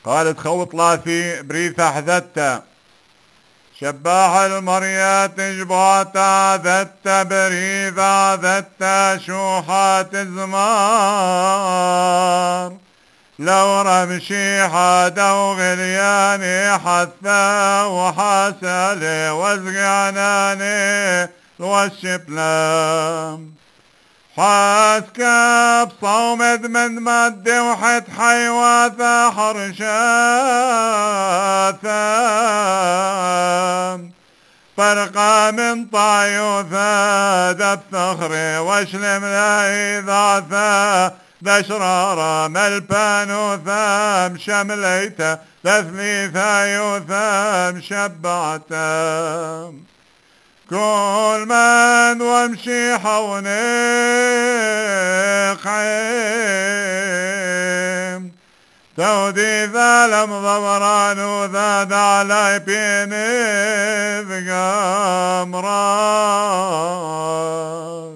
قالت خوط لاثي بريثة حذت شباح المريات جباتا ذت بريثة ذت شوحات الزمار لو رمشي حدا وغلياني حثا وحاسلي وزقاناني الوشبلام حاسك بصومد من مد وحد حيواثا حرشاثا فرقا من طايوثا ذا الثخر واشلم لا إذاثا ذشرارا ملبانوثا مشمليتا تثليثا يوثا مشبعتا كل من وامشي حونيق عيم تودي ذا لم ضمران وذا دعلي بيني ذقام راس